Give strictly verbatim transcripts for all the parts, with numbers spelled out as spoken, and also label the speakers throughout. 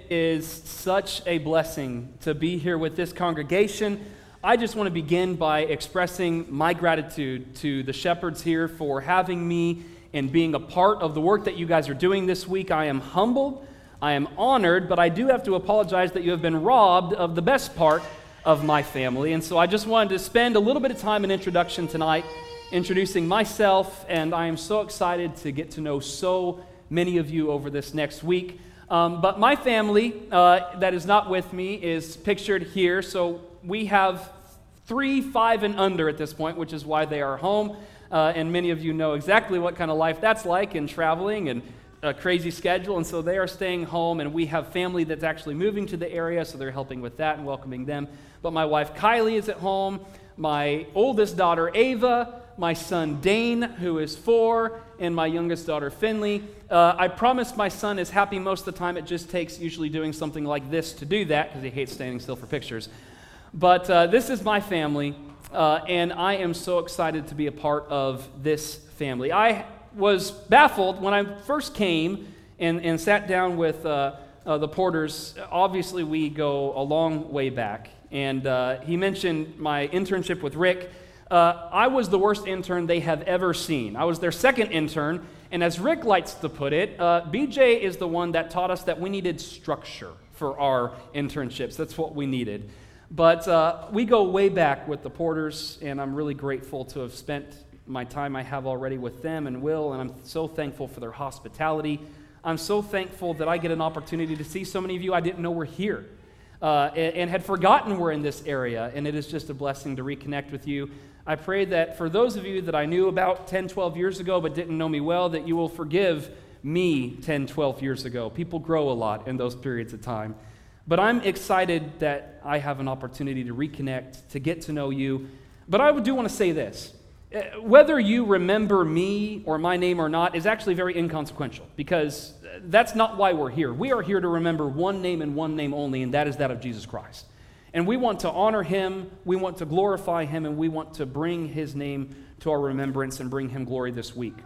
Speaker 1: It is such a blessing to be here with this congregation. I just want to begin by expressing my gratitude to the shepherds here for having me and being a part of the work that you guys are doing this week. I am humbled, I am honored, but I do have to apologize that you have been robbed of the best part of my family. And so I just wanted to spend a little bit of time in introduction tonight, introducing myself, and I am so excited to get to know so many of you over this next week. Um, but my family uh, that is not with me is pictured here. So we have three, five, and under at this point, which is why they are home. Uh, and many of you know exactly what kind of life that's like in traveling and a crazy schedule. And so they are staying home, and we have family that's actually moving to the area, so they're helping with that and welcoming them. But my wife Kylie is at home, my oldest daughter Ava, my son Dane, who is four, and my youngest daughter Finley. Uh, I promise my son is happy most of the time. It just takes usually doing something like this to do that, because he hates standing still for pictures. But uh, this is my family, uh, and I am so excited to be a part of this family. I was baffled when I first came and, and sat down with uh, uh, the Porters. Obviously, we go a long way back, and uh, he mentioned my internship with Rick. Uh, I was the worst intern they have ever seen. I was their second intern, and as Rick likes to put it, uh, B J is the one that taught us that we needed structure for our internships. That's what we needed. But uh, we go way back with the Porters, and I'm really grateful to have spent my time I have already with them and Will, and I'm so thankful for their hospitality. I'm so thankful that I get an opportunity to see so many of you I didn't know were here uh, and, and had forgotten were in this area, and it is just a blessing to reconnect with you. I pray that for those of you that I knew about ten, twelve years ago but didn't know me well, that you will forgive me ten, twelve years ago. People grow a lot in those periods of time. But I'm excited that I have an opportunity to reconnect, to get to know you. But I do want to say this. Whether you remember me or my name or not is actually very inconsequential, because that's not why we're here. We are here to remember one name and one name only, and that is that of Jesus Christ. And we want to honor him, we want to glorify him, and we want to bring his name to our remembrance and bring him glory this week.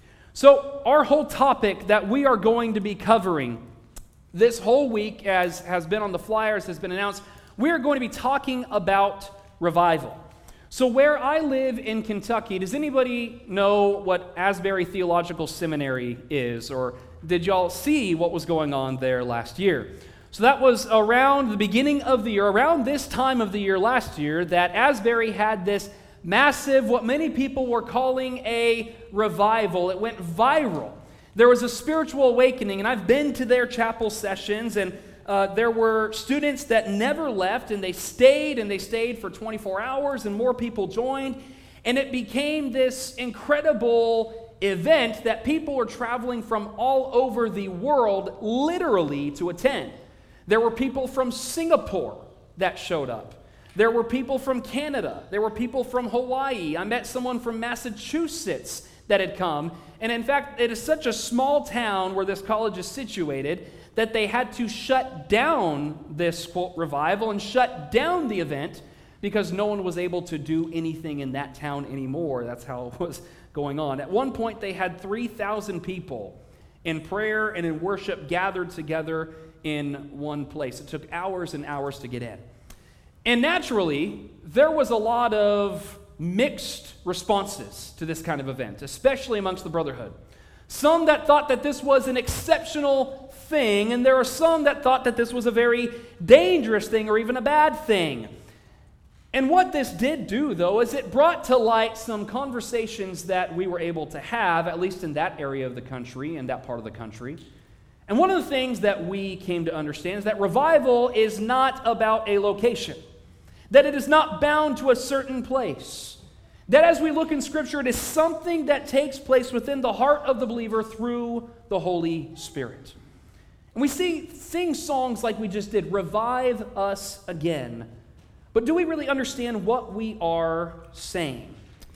Speaker 1: So our whole topic that we are going to be covering this whole week, as has been on the flyers, has been announced, we are going to be talking about revival. So where I live in Kentucky, does anybody know what Asbury Theological Seminary is? Or did y'all see what was going on there last year? So that was around the beginning of the year, around this time of the year last year, that Asbury had this massive, what many people were calling a revival. It went viral. There was a spiritual awakening, and I've been to their chapel sessions, and uh, there were students that never left, and they stayed, and they stayed for twenty-four hours, and more people joined, and it became this incredible event that people were traveling from all over the world literally to attend. There were people from Singapore that showed up. There were people from Canada. There were people from Hawaii. I met someone from Massachusetts that had come. And in fact, it is such a small town where this college is situated that they had to shut down this, quote, revival and shut down the event because no one was able to do anything in that town anymore. That's how it was going on. At one point, they had three thousand people in prayer and in worship gathered together in one place. It took hours and hours to get in. And naturally, there was a lot of mixed responses to this kind of event, especially amongst the brotherhood. Some that thought that this was an exceptional thing, and there are some that thought that this was a very dangerous thing or even a bad thing. And what this did do, though, is it brought to light some conversations that we were able to have, at least in that area of the country, in that part of the country. And one of the things that we came to understand is that revival is not about a location, that it is not bound to a certain place, that as we look in Scripture, it is something that takes place within the heart of the believer through the Holy Spirit. And we see, sing songs like we just did, "Revive Us Again," but do we really understand what we are saying,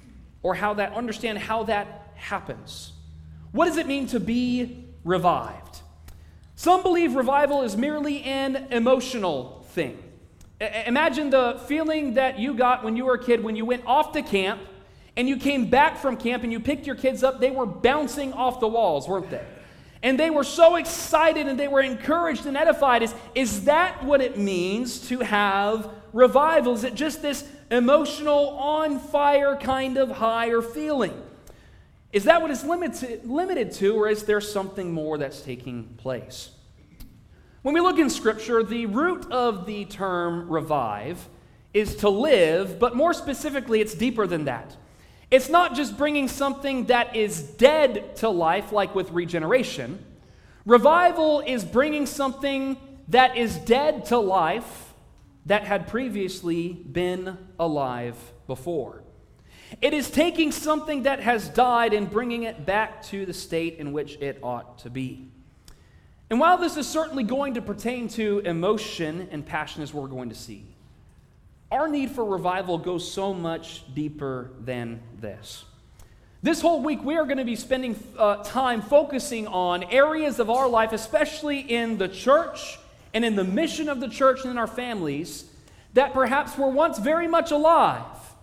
Speaker 1: or how that understand how that happens? What does it mean to be revived? Some believe revival is merely an emotional thing. I- imagine the feeling that you got when you were a kid, when you went off to camp and you came back from camp and you picked your kids up. They were bouncing off the walls, weren't they? And they were so excited and they were encouraged and edified. Is, is that what it means to have revival? Is it just this emotional, on fire kind of high or feeling? Is that what it's limited, limited to, or is there something more that's taking place? When we look in Scripture, the root of the term revive is to live, but more specifically, it's deeper than that. It's not just bringing something that is dead to life, like with regeneration. Revival is bringing something that is dead to life that had previously been alive before. It is taking something that has died and bringing it back to the state in which it ought to be. And while this is certainly going to pertain to emotion and passion, as we're going to see, our need for revival goes so much deeper than this. This whole week, we are going to be spending uh, time focusing on areas of our life, especially in the church and in the mission of the church and in our families, that perhaps were once very much alive,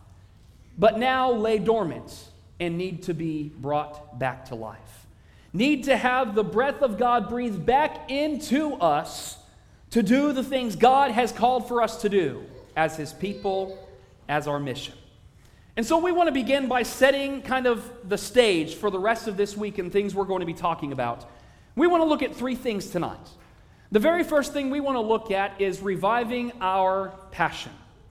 Speaker 1: but now lay dormant and need to be brought back to life. Need to have the breath of God breathed back into us to do the things God has called for us to do as His people, as our mission. And so we want to begin by setting kind of the stage for the rest of this week and things we're going to be talking about. We want to look at three things tonight. The very first thing we want to look at is reviving our passion.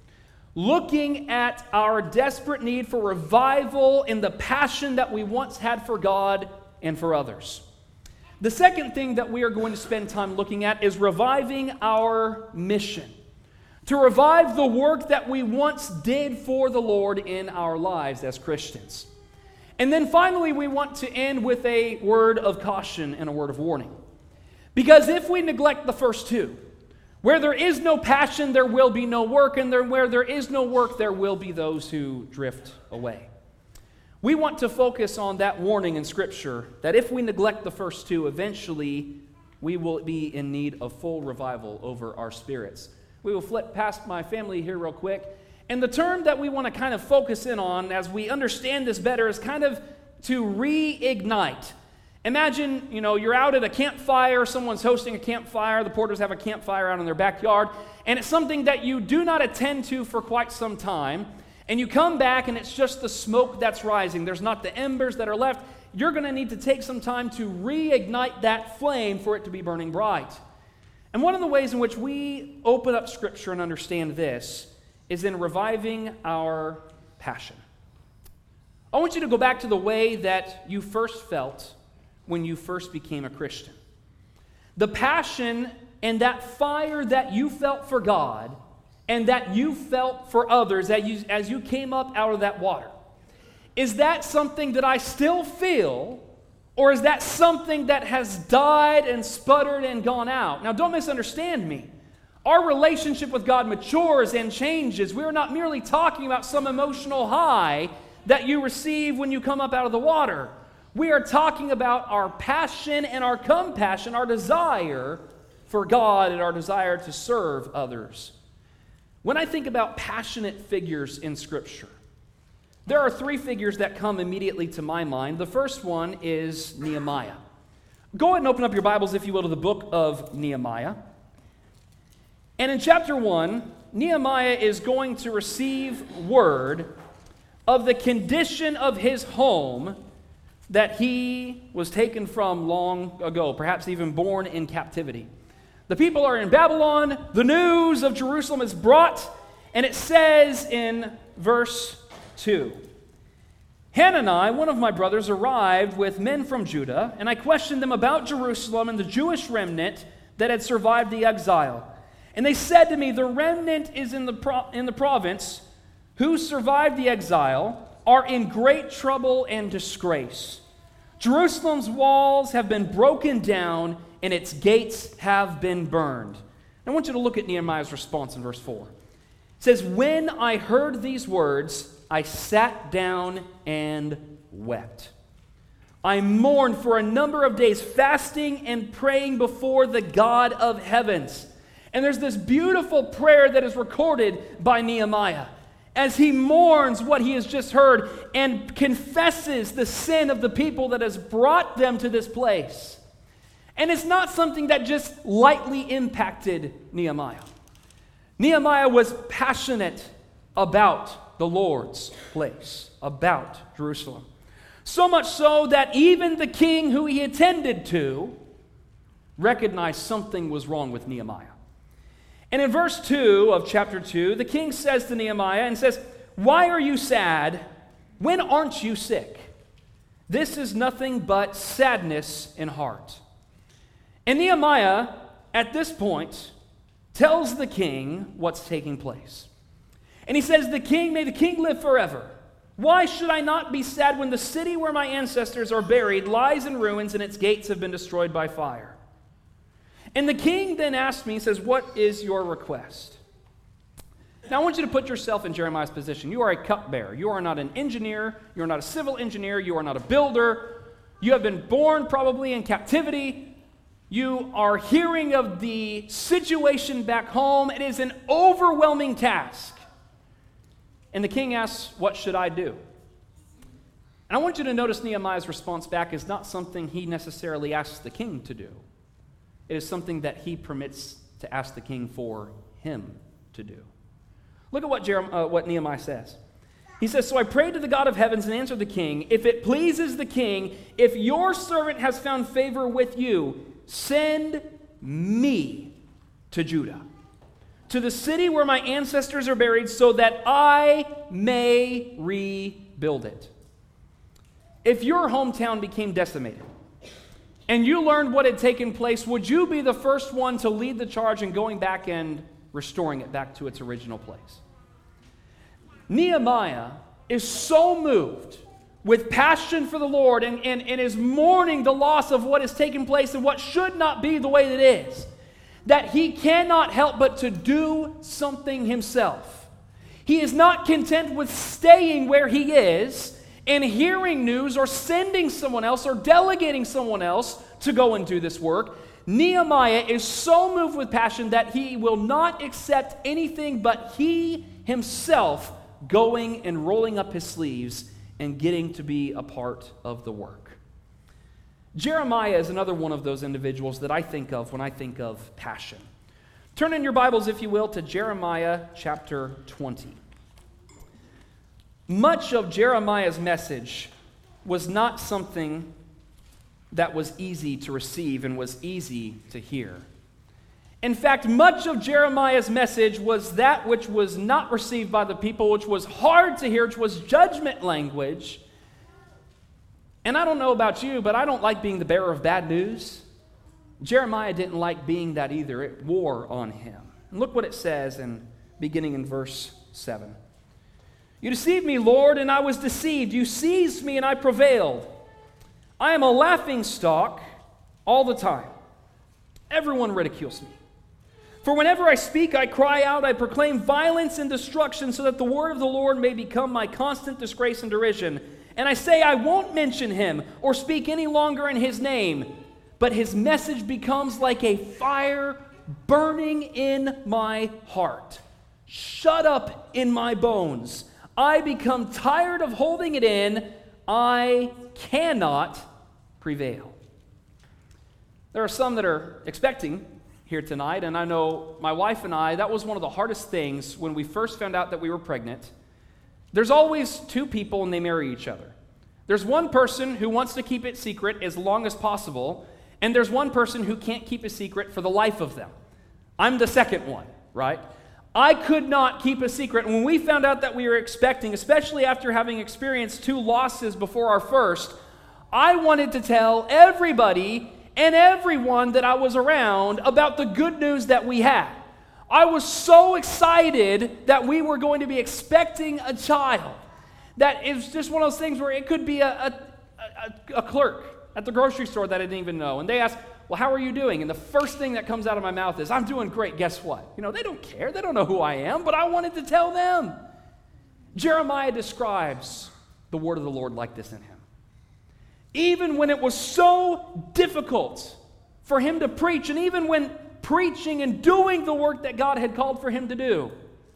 Speaker 1: Looking at our desperate need for revival in the passion that we once had for God and for others. The second thing that we are going to spend time looking at is reviving our mission. To revive the work that we once did for the Lord in our lives as Christians. And then finally, we want to end with a word of caution and a word of warning. Because if we neglect the first two, where there is no passion, there will be no work, and there, where there is no work, there will be those who drift away. We want to focus on that warning in Scripture that if we neglect the first two, eventually we will be in need of full revival over our spirits. We will flip past my family here real quick. And the term that we want to kind of focus in on as we understand this better is kind of to reignite. Imagine, you know, you're out at a campfire, someone's hosting a campfire, the Porters have a campfire out in their backyard, and it's something that you do not attend to for quite some time, and you come back and it's just the smoke that's rising. There's not the embers that are left. You're going to need to take some time to reignite that flame for it to be burning bright. And one of the ways in which we open up Scripture and understand this is in reviving our passion. I want you to go back to the way that you first felt when you first became a Christian. The passion and that fire that you felt for God and that you felt for others as you, as you came up out of that water. Is that something that I still feel? Or is that something that has died and sputtered and gone out? Now, don't misunderstand me. Our relationship with God matures and changes. We are not merely talking about some emotional high that you receive when you come up out of the water. We are talking about our passion and our compassion, our desire for God and our desire to serve others. When I think about passionate figures in Scripture, there are three figures that come immediately to my mind. The first one is Nehemiah. Go ahead and open up your Bibles, if you will, to the book of Nehemiah. And in chapter one, Nehemiah is going to receive word of the condition of his home that he was taken from long ago, perhaps even born in captivity. The people are in Babylon. The news of Jerusalem is brought, and it says in verse two, Hanani, one of my brothers, arrived with men from Judah, and I questioned them about Jerusalem and the Jewish remnant that had survived the exile. And they said to me, the remnant is in the pro- in the province who survived the exile are in great trouble and disgrace. Jerusalem's walls have been broken down, and its gates have been burned. I want you to look at Nehemiah's response in verse four. It says, when I heard these words, I sat down and wept. I mourned for a number of days, fasting and praying before the God of heavens. And there's this beautiful prayer that is recorded by Nehemiah as he mourns what he has just heard and confesses the sin of the people that has brought them to this place. And it's not something that just lightly impacted Nehemiah. Nehemiah was passionate about the Lord's place, about Jerusalem. So much so that even the king who he attended to recognized something was wrong with Nehemiah. And in verse two of chapter two, the king says to Nehemiah and says, "Why are you sad? When aren't you sick? This is nothing but sadness in heart." And Nehemiah, at this point, tells the king what's taking place. And he says, "The king, may the king live forever. Why should I not be sad when the city where my ancestors are buried lies in ruins and its gates have been destroyed by fire?" And the king then asks me, he says, "What is your request?" Now I want you to put yourself in Jeremiah's position. You are a cupbearer. You are not an engineer. You are not a civil engineer. You are not a builder. You have been born probably in captivity. You are hearing of the situation back home. It is an overwhelming task. And the king asks, "What should I do?" And I want you to notice Nehemiah's response back is not something he necessarily asks the king to do. It is something that he permits to ask the king for him to do. Look at what, Jerem- uh, what Nehemiah says. He says, "So I prayed to the God of heavens and answered the king, if it pleases the king, if your servant has found favor with you, send me to Judah, to the city where my ancestors are buried, so that I may rebuild it." If your hometown became decimated and you learned what had taken place, would you be the first one to lead the charge in going back and restoring it back to its original place? Nehemiah is so moved with passion for the Lord and, and, and is mourning the loss of what has taken place and what should not be the way that it is, that he cannot help but to do something himself. He is not content with staying where he is and hearing news or sending someone else or delegating someone else to go and do this work. Nehemiah is so moved with passion that he will not accept anything but he himself going and rolling up his sleeves and getting to be a part of the work. Jeremiah is another one of those individuals that I think of when I think of passion. Turn in your Bibles, if you will, to Jeremiah chapter twenty. Much of Jeremiah's message was not something that was easy to receive and was easy to hear. In fact, much of Jeremiah's message was that which was not received by the people, which was hard to hear, which was judgment language. And I don't know about you, but I don't like being the bearer of bad news. Jeremiah didn't like being that either. It wore on him. And look what it says, in, beginning in verse seven. "You deceived me, Lord, and I was deceived. You seized me, and I prevailed. I am a laughing stock all the time. Everyone ridicules me. For whenever I speak, I cry out, I proclaim violence and destruction, so that the word of the Lord may become my constant disgrace and derision. And I say, I won't mention him or speak any longer in his name. But his message becomes like a fire burning in my heart, shut up in my bones. I become tired of holding it in. I cannot prevail." There are some that are expecting here tonight, and I know my wife and I, that was one of the hardest things when we first found out that we were pregnant. There's always two people and they marry each other. There's one person who wants to keep it secret as long as possible, and there's one person who can't keep a secret for the life of them. I'm the second one, right? I could not keep a secret. When we found out that we were expecting, especially after having experienced two losses before our first, I wanted to tell everybody and everyone that I was around about the good news that we had. I was so excited that we were going to be expecting a child that it was just one of those things where it could be a, a, a, a clerk at the grocery store that I didn't even know. And they asked, "Well, how are you doing?" And the first thing that comes out of my mouth is, "I'm doing great." Guess what? You know, they don't care. They don't know who I am, but I wanted to tell them. Jeremiah describes the word of the Lord like this in him. Even when it was so difficult for him to preach, and even when preaching and doing the work that God had called for him to do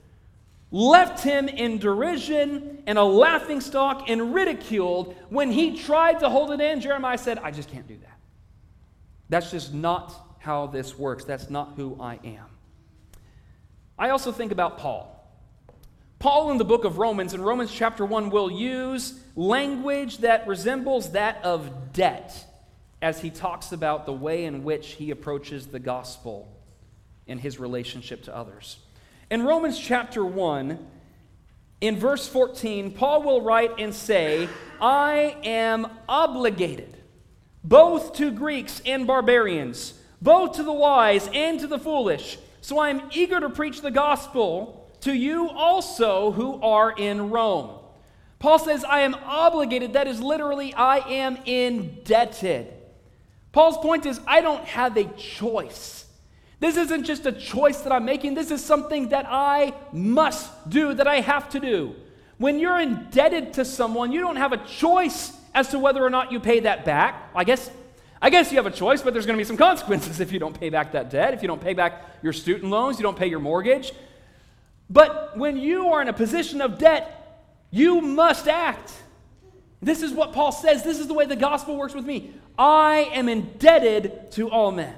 Speaker 1: left him in derision and a laughingstock and ridiculed, when he tried to hold it in, Jeremiah said, "I just can't do that. That's just not how this works. That's not who I am. I also think about Paul. Paul in the book of Romans, in Romans chapter one, will use language that resembles that of debt as he talks about the way in which he approaches the gospel in his relationship to others. In Romans chapter one, in verse fourteen, Paul will write and say, I am obligated both to Greeks and barbarians, both to the wise and to the foolish. So I am eager to preach the gospel to you also who are in Rome. Paul says, I am obligated. That is literally, I am indebted. Paul's point is, I don't have a choice. This isn't just a choice that I'm making. This is something that I must do, that I have to do. When you're indebted to someone, you don't have a choice as to whether or not you pay that back. I guess, I guess you have a choice, but there's going to be some consequences if you don't pay back that debt, if you don't pay back your student loans, you don't pay your mortgage. But when you are in a position of debt, you must act. This is what Paul says. This is the way the gospel works with me. I am indebted to all men.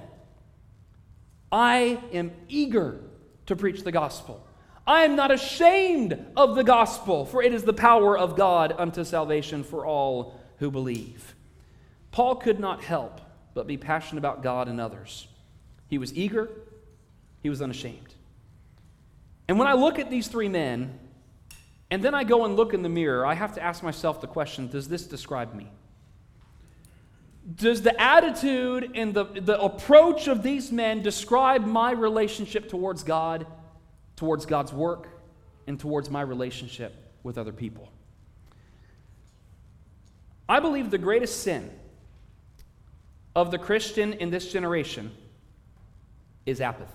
Speaker 1: I am eager to preach the gospel. I am not ashamed of the gospel, for it is the power of God unto salvation for all who believe. Paul could not help but be passionate about God and others. He was eager. He was unashamed. And when I look at these three men, and then I go and look in the mirror, I have to ask myself the question, does this describe me? Does the attitude and the, the approach of these men describe my relationship towards God, towards God's work, and towards my relationship with other people? I believe the greatest sin of the Christian in this generation is apathy.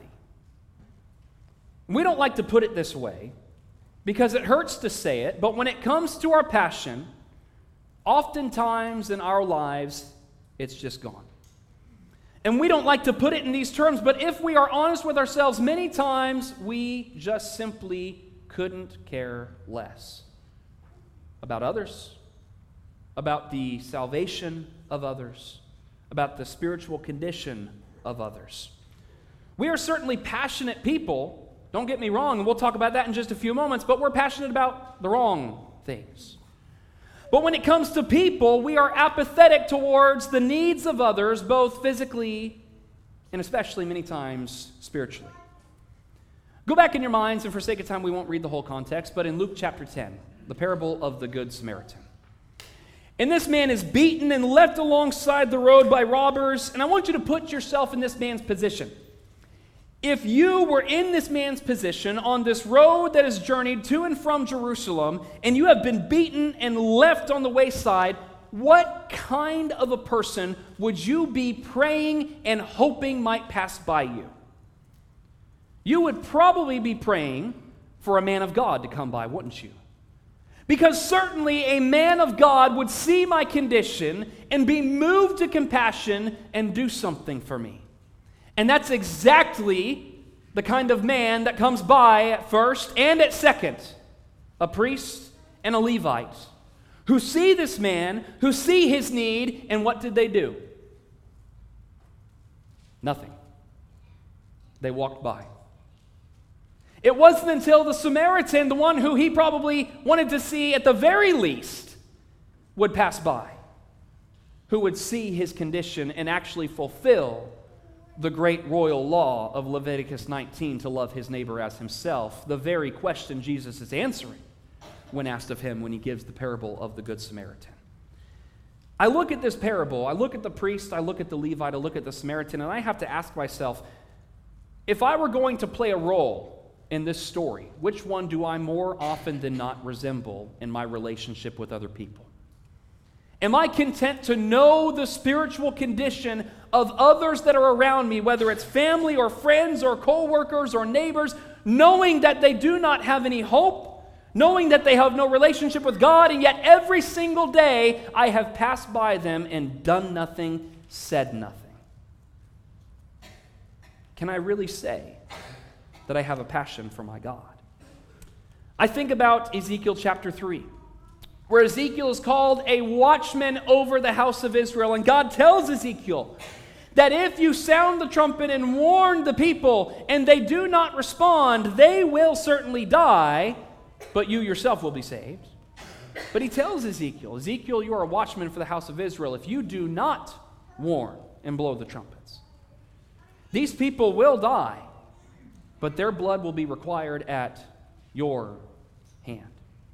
Speaker 1: We don't like to put it this way because it hurts to say it, but when it comes to our passion, oftentimes in our lives, it's just gone. And we don't like to put it in these terms, but if we are honest with ourselves, many times we just simply couldn't care less about others, about the salvation of others, about the spiritual condition of others. We are certainly passionate people. Don't get me wrong, and we'll talk about that in just a few moments, but we're passionate about the wrong things. But when it comes to people, we are apathetic towards the needs of others, both physically and especially many times spiritually. Go back in your minds, and for sake of time, we won't read the whole context, but in Luke chapter ten, the parable of the Good Samaritan. And this man is beaten and left alongside the road by robbers, and I want you to put yourself in this man's position. If you were in this man's position on this road that is journeyed to and from Jerusalem, and you have been beaten and left on the wayside, what kind of a person would you be praying and hoping might pass by you? You would probably be praying for a man of God to come by, wouldn't you? Because certainly a man of God would see my condition and be moved to compassion and do something for me. And that's exactly the kind of man that comes by at first and at second, a priest and a Levite, who see this man, who see his need, and what did they do? Nothing. They walked by. It wasn't until the Samaritan, the one who he probably wanted to see at the very least, would pass by, who would see his condition and actually fulfill the great royal law of Leviticus nineteen to love his neighbor as himself, the very question Jesus is answering when asked of him when he gives the parable of the Good Samaritan. I look at this parable, I look at the priest, I look at the Levite, I look at the Samaritan, and I have to ask myself, if I were going to play a role in this story, which one do I more often than not resemble in my relationship with other people? Am I content to know the spiritual condition of others that are around me, whether it's family or friends or co-workers or neighbors, knowing that they do not have any hope, knowing that they have no relationship with God, and yet every single day I have passed by them and done nothing, said nothing? Can I really say that I have a passion for my God? I think about Ezekiel chapter three, where Ezekiel is called a watchman over the house of Israel. And God tells Ezekiel that if you sound the trumpet and warn the people and they do not respond, they will certainly die, but you yourself will be saved. But he tells Ezekiel, Ezekiel, you are a watchman for the house of Israel if you do not warn and blow the trumpets. These people will die, but their blood will be required at your hand.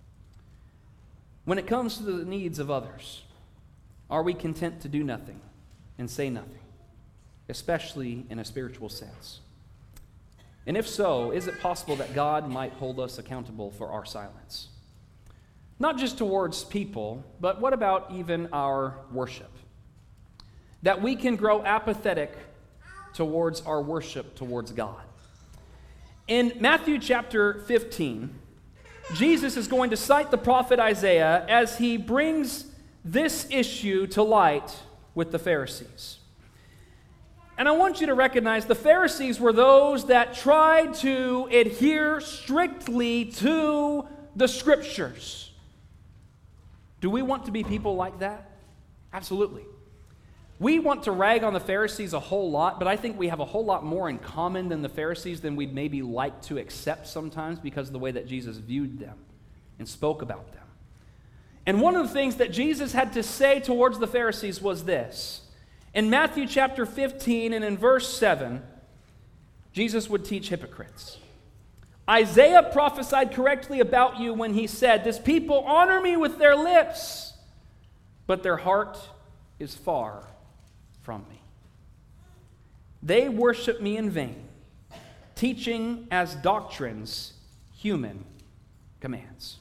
Speaker 1: When it comes to the needs of others, are we content to do nothing and say nothing, especially in a spiritual sense? And if so, is it possible that God might hold us accountable for our silence? Not just towards people, but what about even our worship? That we can grow apathetic towards our worship towards God. In Matthew chapter fifteen, Jesus is going to cite the prophet Isaiah as he brings this issue to light with the Pharisees. And I want you to recognize the Pharisees were those that tried to adhere strictly to the Scriptures. Do we want to be people like that? Absolutely. We want to rag on the Pharisees a whole lot, but I think we have a whole lot more in common than the Pharisees than we'd maybe like to accept sometimes because of the way that Jesus viewed them and spoke about them. And one of the things that Jesus had to say towards the Pharisees was this. In Matthew chapter fifteen and in verse seven, Jesus would teach hypocrites. Isaiah prophesied correctly about you when he said, "This people honor me with their lips, but their heart is far from me. They worship me in vain, teaching as doctrines human commands."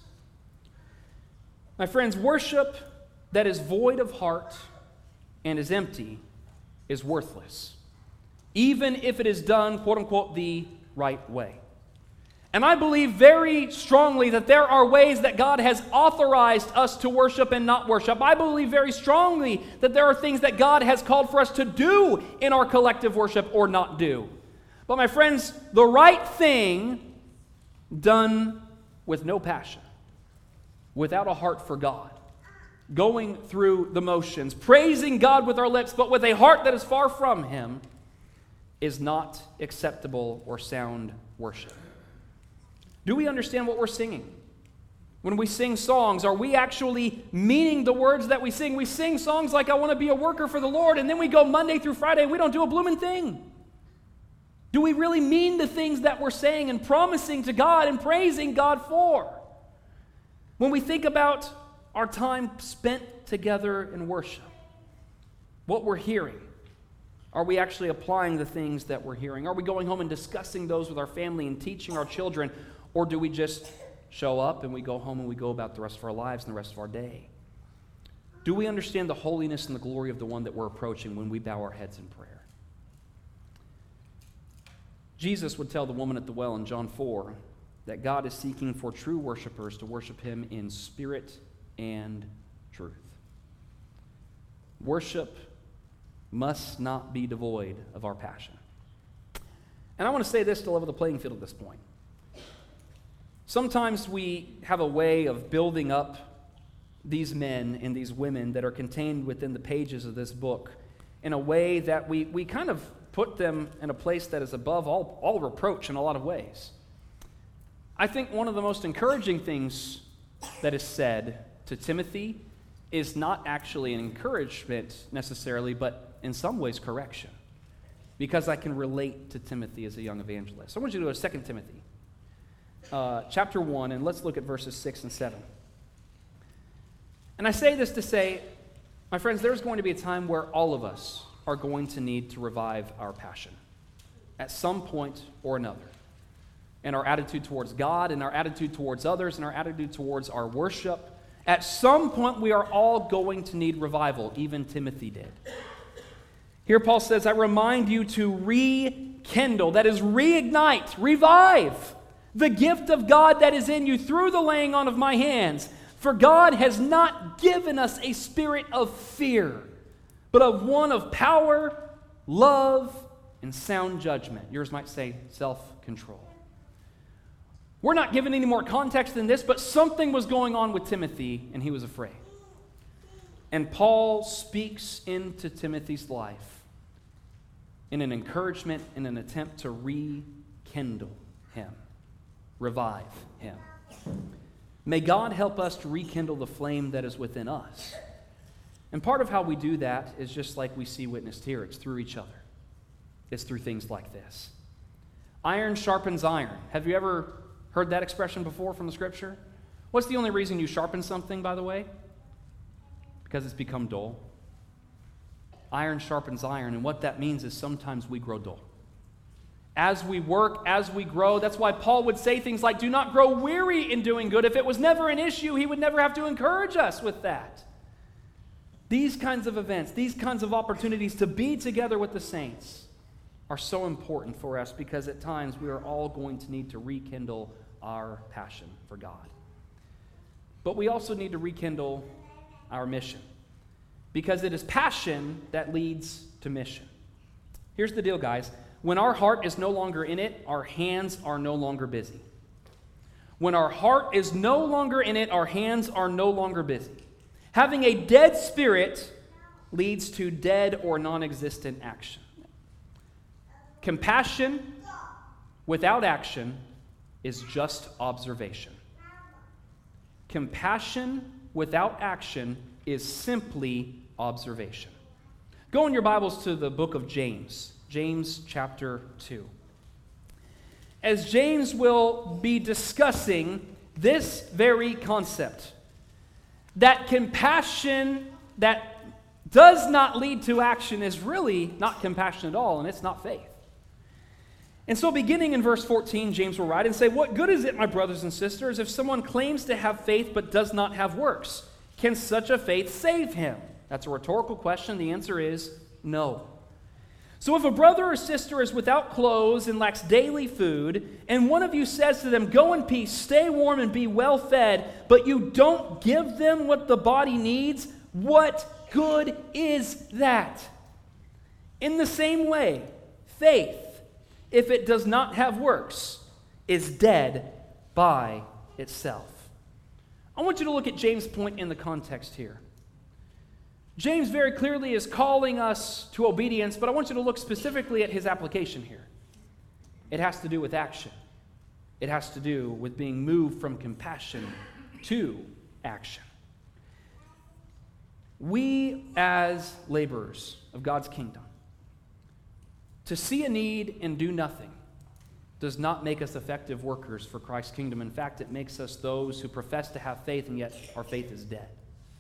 Speaker 1: My friends, worship that is void of heart and is empty is worthless, even if it is done, quote unquote, the right way. And I believe very strongly that there are ways that God has authorized us to worship and not worship. I believe very strongly that there are things that God has called for us to do in our collective worship or not do. But my friends, the right thing done with no passion, without a heart for God, going through the motions, praising God with our lips, but with a heart that is far from Him, is not acceptable or sound worship. Do we understand what we're singing? When we sing songs, are we actually meaning the words that we sing? We sing songs like, "I want to be a worker for the Lord," and then we go Monday through Friday and we don't do a blooming thing. Do we really mean the things that we're saying and promising to God and praising God for? When we think about our time spent together in worship, what we're hearing, are we actually applying the things that we're hearing? Are we going home and discussing those with our family and teaching our children? Or do we just show up and we go home and we go about the rest of our lives and the rest of our day? Do we understand the holiness and the glory of the one that we're approaching when we bow our heads in prayer? Jesus would tell the woman at the well in John four that God is seeking for true worshipers to worship Him in spirit and truth. Worship must not be devoid of our passion. And I want to say this to level the playing field at this point. Sometimes we have a way of building up these men and these women that are contained within the pages of this book in a way that we, we kind of put them in a place that is above all, all reproach in a lot of ways. I think one of the most encouraging things that is said to Timothy is not actually an encouragement necessarily, but in some ways correction, because I can relate to Timothy as a young evangelist. So I want you to go to Second Timothy uh, chapter one, and let's look at verses six and seven. And I say this to say, my friends, there's going to be a time where all of us are going to need to revive our passion at some point or another. And our attitude towards God, and our attitude towards others, and our attitude towards our worship. At some point, we are all going to need revival. Even Timothy did. Here Paul says, "I remind you to rekindle," that is reignite, revive, "the gift of God that is in you through the laying on of my hands. For God has not given us a spirit of fear, but of one of power, love, and sound judgment." Yours might say self-control. We're not given any more context than this, but something was going on with Timothy, and he was afraid. And Paul speaks into Timothy's life in an encouragement, in an attempt to rekindle him, revive him. May God help us to rekindle the flame that is within us. And part of how we do that is just like we see witnessed here. It's through each other. It's through things like this. Iron sharpens iron. Have you ever heard that expression before from the Scripture? What's the only reason you sharpen something, by the way? Because it's become dull. Iron sharpens iron, and what that means is sometimes we grow dull. As we work, as we grow, that's why Paul would say things like, do not grow weary in doing good. If it was never an issue, he would never have to encourage us with that. These kinds of events, these kinds of opportunities to be together with the saints are so important for us because at times we are all going to need to rekindle our passion for God. But we also need to rekindle our mission because it is passion that leads to mission. Here's the deal, guys. When our heart is no longer in it, our hands are no longer busy. When our heart is no longer in it, our hands are no longer busy. Having a dead spirit leads to dead or non-existent action. Compassion without action is just observation. Compassion without action is simply observation. Go in your Bibles to the book of James, James chapter two. As James will be discussing this very concept, that compassion that does not lead to action is really not compassion at all, and it's not faith. And so beginning in verse fourteen, James will write and say, what good is it, my brothers and sisters, if someone claims to have faith but does not have works? Can such a faith save him? That's a rhetorical question. The answer is no. So if a brother or sister is without clothes and lacks daily food, and one of you says to them, go in peace, stay warm and be well fed, but you don't give them what the body needs, what good is that? In the same way, faith, if it does not have works, is dead by itself. I want you to look at James' point in the context here. James very clearly is calling us to obedience, but I want you to look specifically at his application here. It has to do with action. It has to do with being moved from compassion to action. We, as laborers of God's kingdom, to see a need and do nothing does not make us effective workers for Christ's kingdom. In fact, it makes us those who profess to have faith, and yet our faith is dead.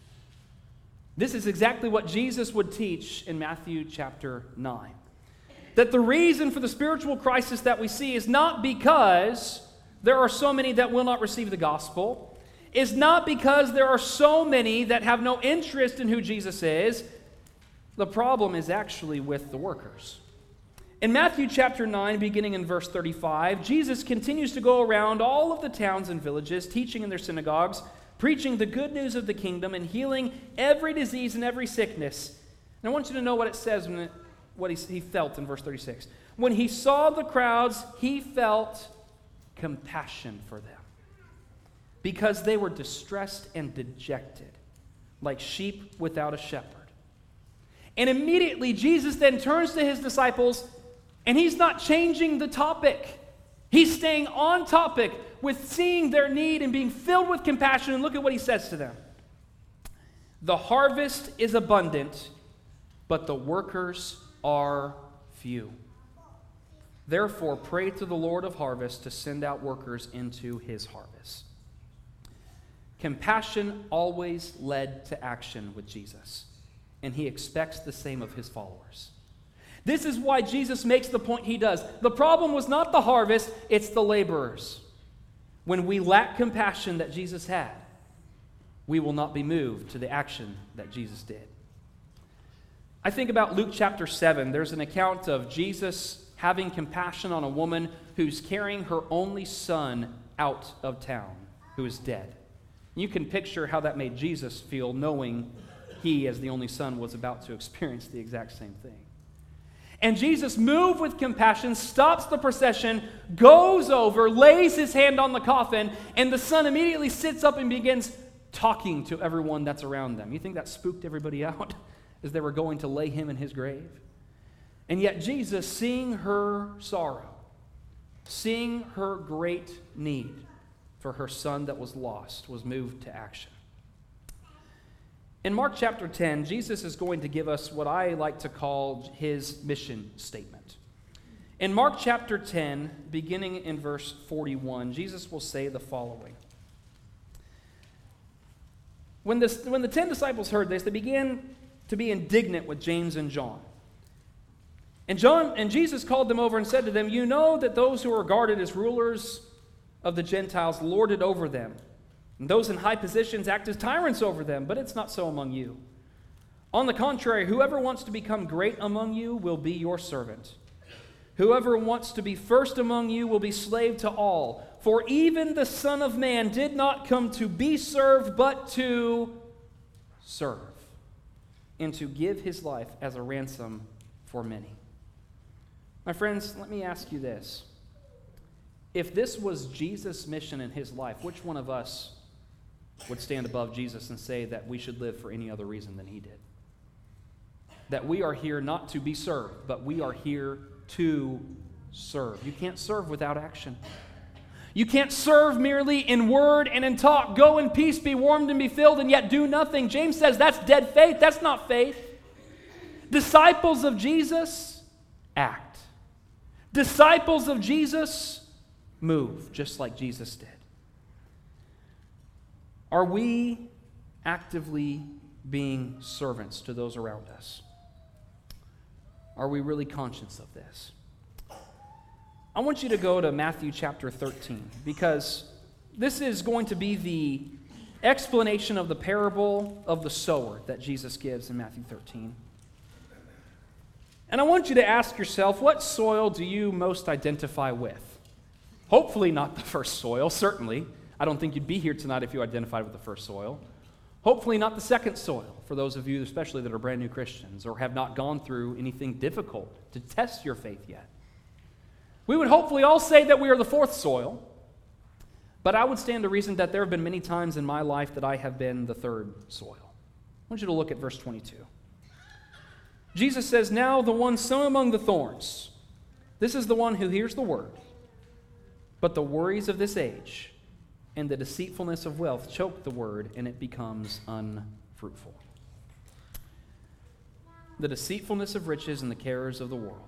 Speaker 1: This is exactly what Jesus would teach in Matthew chapter nine. That the reason for the spiritual crisis that we see is not because there are so many that will not receive the gospel, is not because there are so many that have no interest in who Jesus is. The problem is actually with the workers. In Matthew chapter nine, beginning in verse thirty-five, Jesus continues to go around all of the towns and villages, teaching in their synagogues, preaching the good news of the kingdom, and healing every disease and every sickness. And I want you to know what it says, when it, what he, he felt in verse thirty-six. When he saw the crowds, he felt compassion for them, because they were distressed and dejected, like sheep without a shepherd. And immediately Jesus then turns to his disciples, and he's not changing the topic. He's staying on topic with seeing their need and being filled with compassion. And look at what he says to them. The harvest is abundant, but the workers are few. Therefore, pray to the Lord of harvest to send out workers into his harvest. Compassion always led to action with Jesus, and he expects the same of his followers. This is why Jesus makes the point he does. The problem was not the harvest, it's the laborers. When we lack compassion that Jesus had, we will not be moved to the action that Jesus did. I think about Luke chapter seven. There's an account of Jesus having compassion on a woman who's carrying her only son out of town, who is dead. You can picture how that made Jesus feel, knowing he, as the only son, was about to experience the exact same thing. And Jesus, moved with compassion, stops the procession, goes over, lays his hand on the coffin, and the son immediately sits up and begins talking to everyone that's around them. You think that spooked everybody out as they were going to lay him in his grave? And yet Jesus, seeing her sorrow, seeing her great need for her son that was lost, was moved to action. In Mark chapter ten, Jesus is going to give us what I like to call his mission statement. In Mark chapter ten, beginning in verse forty-one, Jesus will say the following. When, this, when the ten disciples heard this, they began to be indignant with James and John. And John and Jesus called them over and said to them, "You know that those who are regarded as rulers of the Gentiles lord it over them, and those in high positions act as tyrants over them, but it's not so among you. On the contrary, whoever wants to become great among you will be your servant. Whoever wants to be first among you will be slave to all. For even the Son of Man did not come to be served, but to serve, and to give his life as a ransom for many." My friends, let me ask you this. If this was Jesus' mission in his life, which one of us would stand above Jesus and say that we should live for any other reason than he did? That we are here not to be served, but we are here to serve. You can't serve without action. You can't serve merely in word and in talk. Go in peace, be warmed and be filled, and yet do nothing. James says that's dead faith. That's not faith. Disciples of Jesus act. Disciples of Jesus move, just like Jesus did. Are we actively being servants to those around us? Are we really conscious of this? I want you to go to Matthew chapter thirteen, because this is going to be the explanation of the parable of the sower that Jesus gives in Matthew thirteen. And I want you to ask yourself, what soil do you most identify with? Hopefully not the first soil, certainly. I don't think you'd be here tonight if you identified with the first soil. Hopefully not the second soil, for those of you especially that are brand new Christians or have not gone through anything difficult to test your faith yet. We would hopefully all say that we are the fourth soil, but I would stand to reason that there have been many times in my life that I have been the third soil. I want you to look at verse twenty-two. Jesus says, "Now the one sown among the thorns, this is the one who hears the word, but the worries of this age and the deceitfulness of wealth choke the word, and it becomes unfruitful." The deceitfulness of riches and the cares of the world.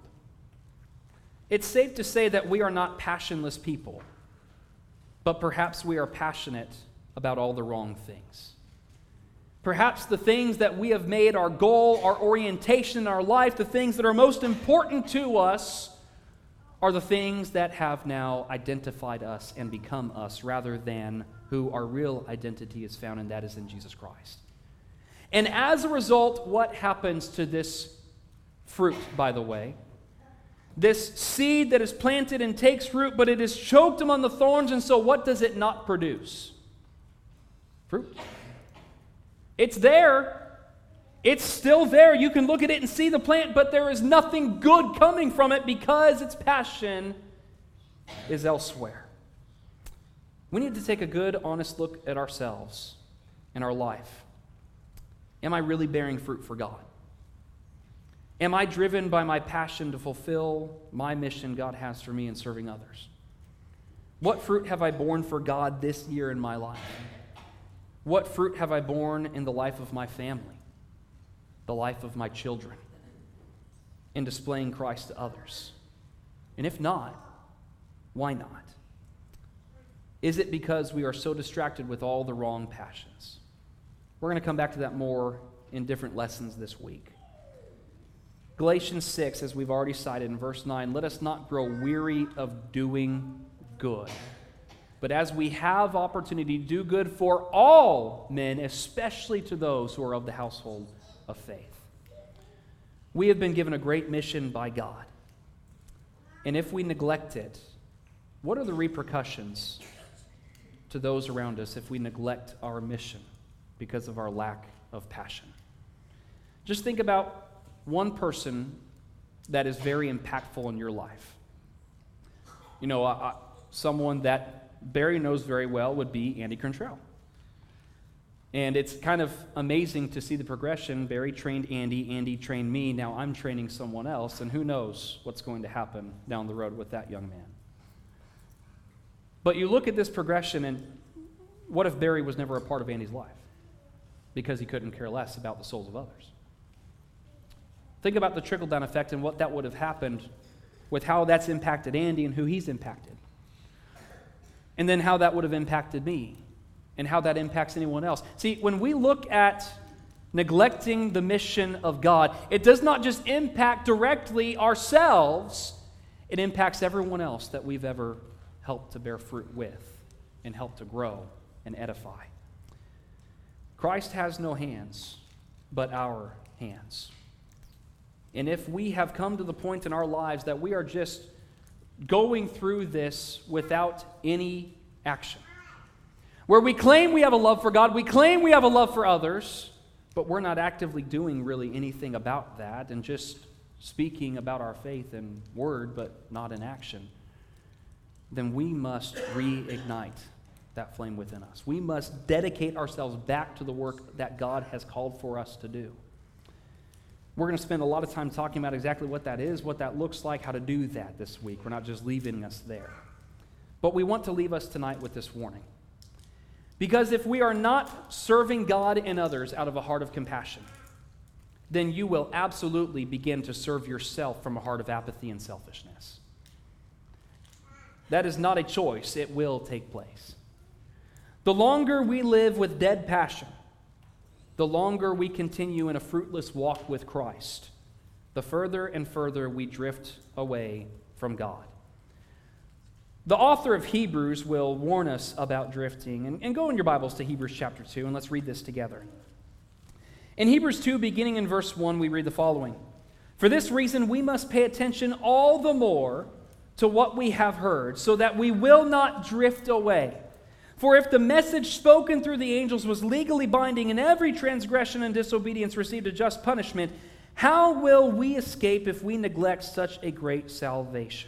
Speaker 1: It's safe to say that we are not passionless people, but perhaps we are passionate about all the wrong things. Perhaps the things that we have made our goal, our orientation in our life, the things that are most important to us, are the things that have now identified us and become us, rather than who our real identity is found in, that is in Jesus Christ. And as a result, what happens to this fruit, by the way? This seed that is planted and takes root, but it is choked among the thorns, and so what does it not produce? Fruit. It's there. It's still there. You can look at it and see the plant, but there is nothing good coming from it because its passion is elsewhere. We need to take a good, honest look at ourselves and our life. Am I really bearing fruit for God? Am I driven by my passion to fulfill my mission God has for me in serving others? What fruit have I borne for God this year in my life? What fruit have I borne in the life of my family, the life of my children, in displaying Christ to others? And if not, why not? Is it because we are so distracted with all the wrong passions? We're going to come back to that more in different lessons this week. Galatians six, as we've already cited in verse nine, "Let us not grow weary of doing good, but as we have opportunity, do good for all men, especially to those who are of the household of faith." We have been given a great mission by God. And if we neglect it, what are the repercussions to those around us if we neglect our mission because of our lack of passion? Just think about one person that is very impactful in your life. You know, uh, uh, someone that Barry knows very well would be Andy Cantrell. And it's kind of amazing to see the progression. Barry trained Andy, Andy trained me, now I'm training someone else, and who knows what's going to happen down the road with that young man. But you look at this progression, and what if Barry was never a part of Andy's life? Because he couldn't care less about the souls of others. Think about the trickle-down effect and what that would have happened with how that's impacted Andy and who he's impacted. And then how that would have impacted me and how that impacts anyone else. See, when we look at neglecting the mission of God, it does not just impact directly ourselves, it impacts everyone else that we've ever helped to bear fruit with and helped to grow and edify. Christ has no hands but our hands. And if we have come to the point in our lives that we are just going through this without any action, where we claim we have a love for God, we claim we have a love for others, but we're not actively doing really anything about that and just speaking about our faith in word but not in action, then we must reignite that flame within us. We must dedicate ourselves back to the work that God has called for us to do. We're going to spend a lot of time talking about exactly what that is, what that looks like, how to do that this week. We're not just leaving us there. But we want to leave us tonight with this warning. Because if we are not serving God and others out of a heart of compassion, then you will absolutely begin to serve yourself from a heart of apathy and selfishness. That is not a choice. It will take place. The longer we live with dead passion, the longer we continue in a fruitless walk with Christ, the further and further we drift away from God. The author of Hebrews will warn us about drifting. And, and go in your Bibles to Hebrews chapter two, and let's read this together. In Hebrews two, beginning in verse one, we read the following. For this reason, we must pay attention all the more to what we have heard, so that we will not drift away. For if the message spoken through the angels was legally binding and every transgression and disobedience received a just punishment, how will we escape if we neglect such a great salvation?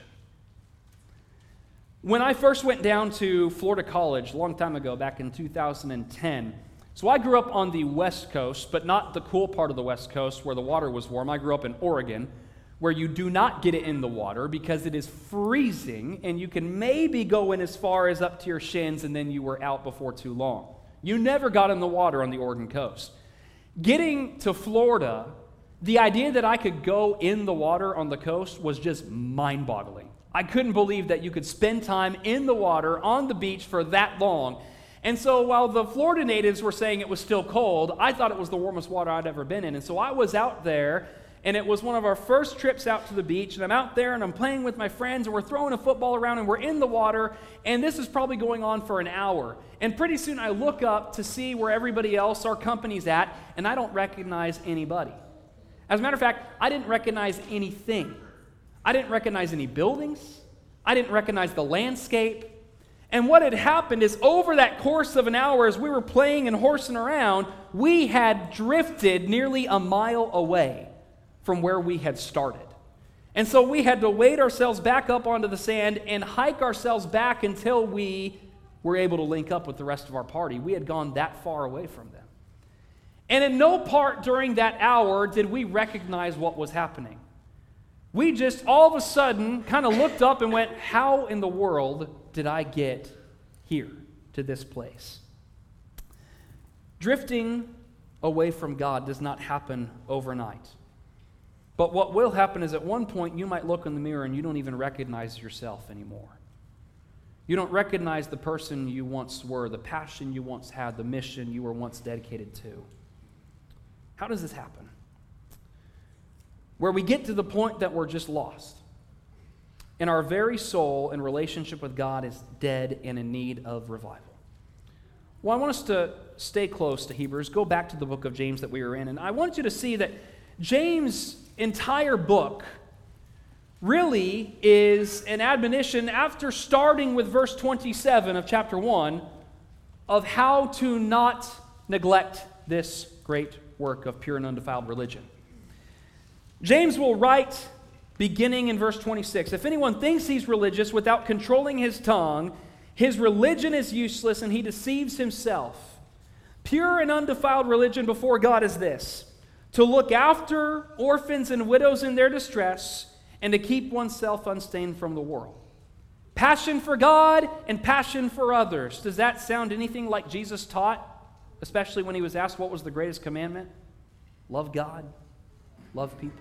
Speaker 1: When I first went down to Florida College a long time ago, back in two thousand ten, so I grew up on the West Coast, but not the cool part of the West Coast where the water was warm. I grew up in Oregon, where you do not get it in the water because it is freezing, and you can maybe go in as far as up to your shins, and then you were out before too long. You never got in the water on the Oregon coast. Getting to Florida, the idea that I could go in the water on the coast was just mind-boggling. I couldn't believe that you could spend time in the water on the beach for that long. And so while the Florida natives were saying it was still cold, I thought it was the warmest water I'd ever been in. And so I was out there, and it was one of our first trips out to the beach, and I'm out there, and I'm playing with my friends, and we're throwing a football around, and we're in the water, and this is probably going on for an hour. And pretty soon I look up to see where everybody else, our company's at, and I don't recognize anybody. As a matter of fact, I didn't recognize anything. I didn't recognize any buildings. I didn't recognize the landscape. And what had happened is over that course of an hour, as we were playing and horsing around, we had drifted nearly a mile away from where we had started. And so we had to wade ourselves back up onto the sand and hike ourselves back until we were able to link up with the rest of our party. We had gone that far away from them. And in no part during that hour did we recognize what was happening. We just all of a sudden kind of looked up and went, how in the world did I get here to this place? Drifting away from God does not happen overnight. But what will happen is at one point you might look in the mirror and you don't even recognize yourself anymore. You don't recognize the person you once were, the passion you once had, the mission you were once dedicated to. How does this happen? Where we get to the point that we're just lost. And our very soul and relationship with God is dead and in need of revival. Well, I want us to stay close to Hebrews, go back to the book of James that we were in, and I want you to see that James' entire book really is an admonition, after starting with verse twenty-seven of chapter one, of how to not neglect this great work of pure and undefiled religion. James will write, beginning in verse twenty-six, if anyone thinks he's religious without controlling his tongue, his religion is useless and he deceives himself. Pure and undefiled religion before God is this: to look after orphans and widows in their distress, and to keep oneself unstained from the world. Passion for God and passion for others. Does that sound anything like Jesus taught? Especially when he was asked what was the greatest commandment? Love God, love people.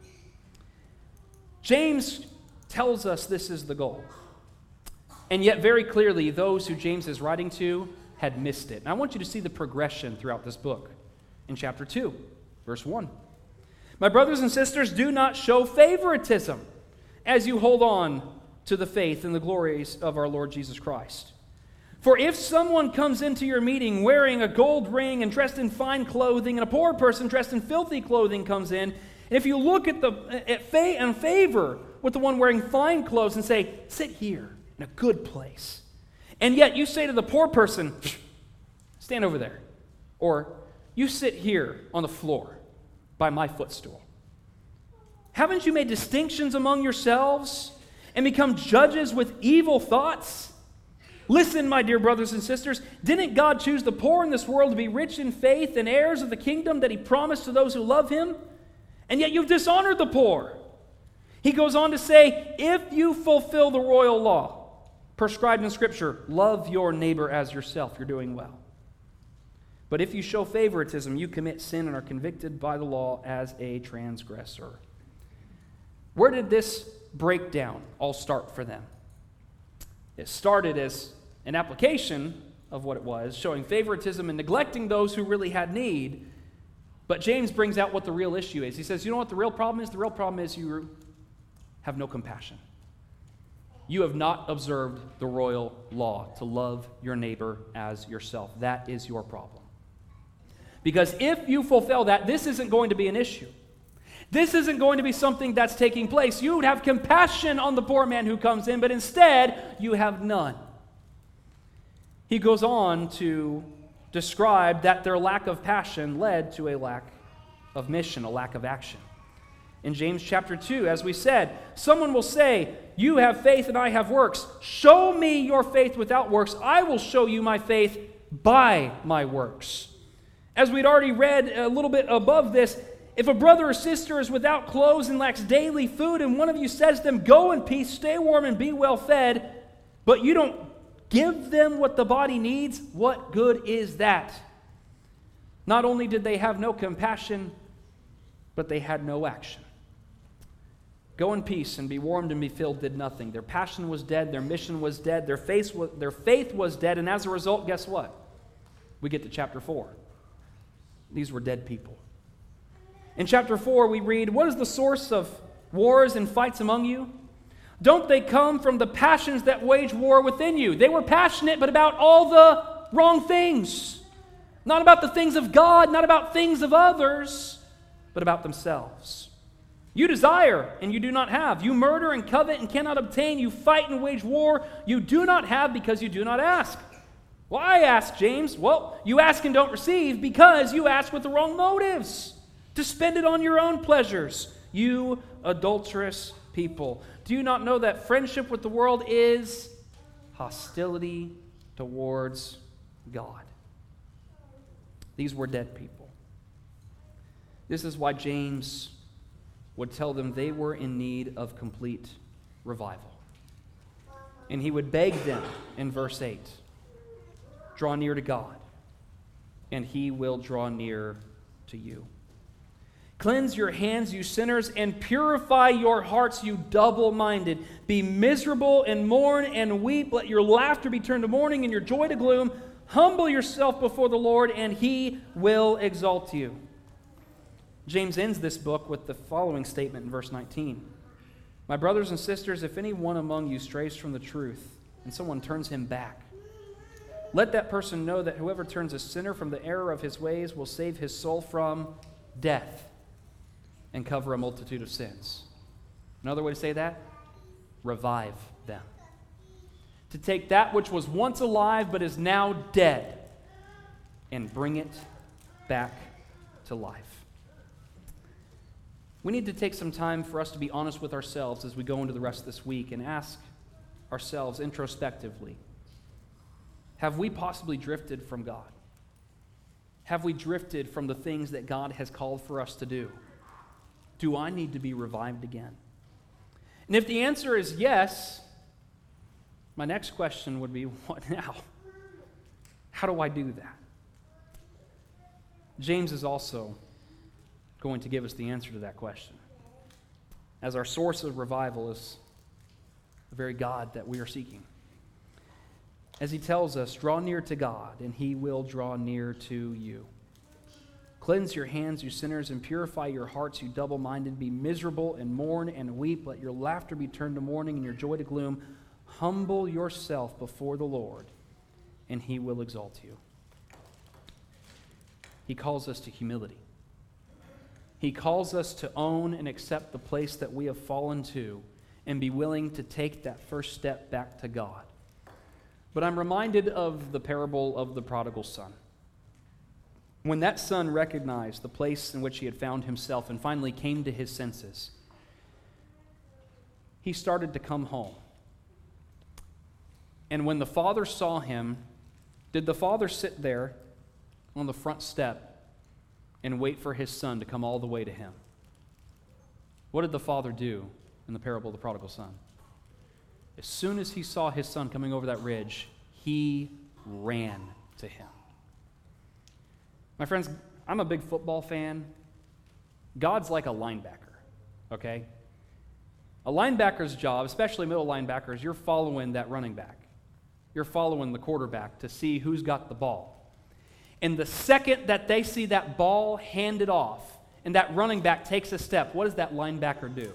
Speaker 1: James tells us this is the goal. And yet very clearly, those who James is writing to had missed it. And I want you to see the progression throughout this book. In chapter two, verse one. My brothers and sisters, do not show favoritism as you hold on to the faith and the glories of our Lord Jesus Christ. For if someone comes into your meeting wearing a gold ring and dressed in fine clothing, and a poor person dressed in filthy clothing comes in, and if you look at the at fa- in favor with the one wearing fine clothes and say, sit here in a good place, and yet you say to the poor person, stand over there, or you sit here on the floor by my footstool, haven't you made distinctions among yourselves and become judges with evil thoughts? Listen, my dear brothers and sisters, didn't God choose the poor in this world to be rich in faith and heirs of the kingdom that he promised to those who love him? And yet you've dishonored the poor. He goes on to say, if you fulfill the royal law prescribed in Scripture, love your neighbor as yourself, you're doing well. But if you show favoritism, you commit sin and are convicted by the law as a transgressor. Where did this breakdown all start for them? It started as an application of what it was, showing favoritism and neglecting those who really had need. But James brings out what the real issue is. He says, you know what the real problem is? The real problem is you have no compassion. You have not observed the royal law to love your neighbor as yourself. That is your problem. Because if you fulfill that, this isn't going to be an issue. This isn't going to be something that's taking place. You would have compassion on the poor man who comes in, but instead, you have none. He goes on to describe that their lack of passion led to a lack of mission, a lack of action. In James chapter two, as we said, someone will say, you have faith and I have works. Show me your faith without works. I will show you my faith by my works. As we'd already read a little bit above this, if a brother or sister is without clothes and lacks daily food, and one of you says to them, go in peace, stay warm, and be well fed, but you don't give them what the body needs, what good is that? Not only did they have no compassion, but they had no action. Go in peace and be warmed and be filled did nothing. Their passion was dead, their mission was dead, their faith was, their faith was dead, and as a result, guess what? We get to chapter four. These were dead people. In chapter four, we read, what is the source of wars and fights among you? Don't they come from the passions that wage war within you? They were passionate, but about all the wrong things. Not about the things of God, not about things of others, but about themselves. You desire, and you do not have. You murder and covet and cannot obtain. You fight and wage war. You do not have because you do not ask. Why ask, James? Well, you ask and don't receive because you ask with the wrong motives, to spend it on your own pleasures, you adulterous people. Do you not know that friendship with the world is hostility towards God? These were dead people. This is why James would tell them they were in need of complete revival. And he would beg them in verse eight, draw near to God, and he will draw near to you. Cleanse your hands, you sinners, and purify your hearts, you double-minded. Be miserable and mourn and weep. Let your laughter be turned to mourning and your joy to gloom. Humble yourself before the Lord, and he will exalt you. James ends this book with the following statement in verse nineteen. My brothers and sisters, if anyone among you strays from the truth, and someone turns him back, let that person know that whoever turns a sinner from the error of his ways will save his soul from death and cover a multitude of sins. Another way to say that? Revive them. To take that which was once alive but is now dead and bring it back to life. We need to take some time for us to be honest with ourselves as we go into the rest of this week and ask ourselves introspectively, have we possibly drifted from God? Have we drifted from the things that God has called for us to do? Do I need to be revived again? And if the answer is yes, my next question would be, what now? How do I do that? James is also going to give us the answer to that question, as our source of revival is the very God that we are seeking. As he tells us, draw near to God, and he will draw near to you. Cleanse your hands, you sinners, and purify your hearts, you double-minded. Be miserable and mourn and weep. Let your laughter be turned to mourning and your joy to gloom. Humble yourself before the Lord, and he will exalt you. He calls us to humility. He calls us to own and accept the place that we have fallen to and be willing to take that first step back to God. But I'm reminded of the parable of the prodigal son. When that son recognized the place in which he had found himself and finally came to his senses, he started to come home. And when the father saw him, did the father sit there on the front step and wait for his son to come all the way to him? What did the father do in the parable of the prodigal son? As soon as he saw his son coming over that ridge, he ran to him. My friends, I'm a big football fan. God's like a linebacker, okay? A linebacker's job, especially middle linebackers, you're following that running back. You're following the quarterback to see who's got the ball. And the second that they see that ball handed off and that running back takes a step, what does that linebacker do?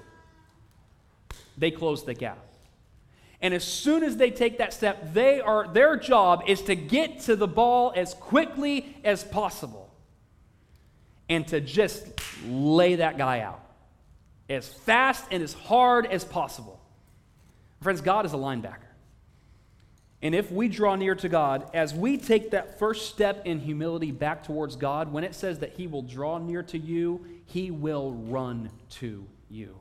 Speaker 1: They close the gap. And as soon as they take that step, they are their job is to get to the ball as quickly as possible and to just lay that guy out as fast and as hard as possible. Friends, God is a linebacker. And if we draw near to God, as we take that first step in humility back towards God, when it says that he will draw near to you, he will run to you.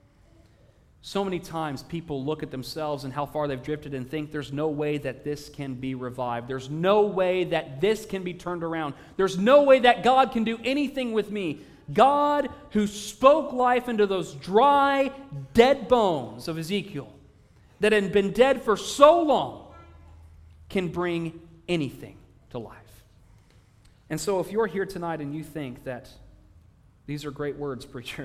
Speaker 1: So many times people look at themselves and how far they've drifted and think there's no way that this can be revived. There's no way that this can be turned around. There's no way that God can do anything with me. God, who spoke life into those dry, dead bones of Ezekiel that had been dead for so long, can bring anything to life. And so if you're here tonight and you think that these are great words, preacher,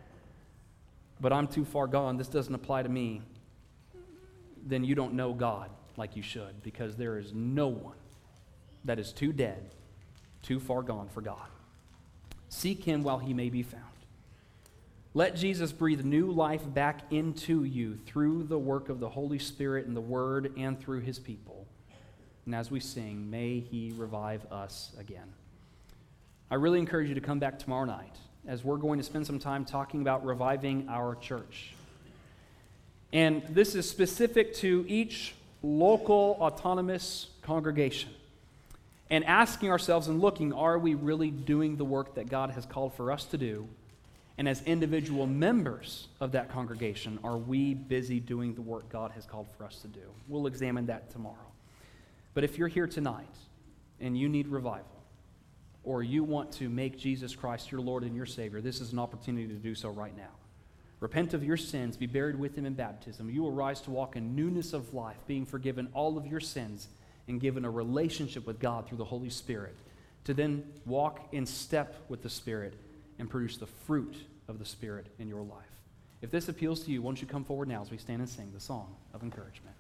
Speaker 1: but I'm too far gone, this doesn't apply to me, then you don't know God like you should, because there is no one that is too dead, too far gone for God. Seek him while he may be found. Let Jesus breathe new life back into you through the work of the Holy Spirit and the Word and through his people. And as we sing, may he revive us again. I really encourage you to come back tomorrow night, as we're going to spend some time talking about reviving our church. And this is specific to each local autonomous congregation. And asking ourselves and looking, are we really doing the work that God has called for us to do? And as individual members of that congregation, are we busy doing the work God has called for us to do? We'll examine that tomorrow. But if you're here tonight and you need revival, or you want to make Jesus Christ your Lord and your Savior, this is an opportunity to do so right now. Repent of your sins, be buried with him in baptism. You will rise to walk in newness of life, being forgiven all of your sins and given a relationship with God through the Holy Spirit, to then walk in step with the Spirit and produce the fruit of the Spirit in your life. If this appeals to you, won't you come forward now as we stand and sing the song of encouragement.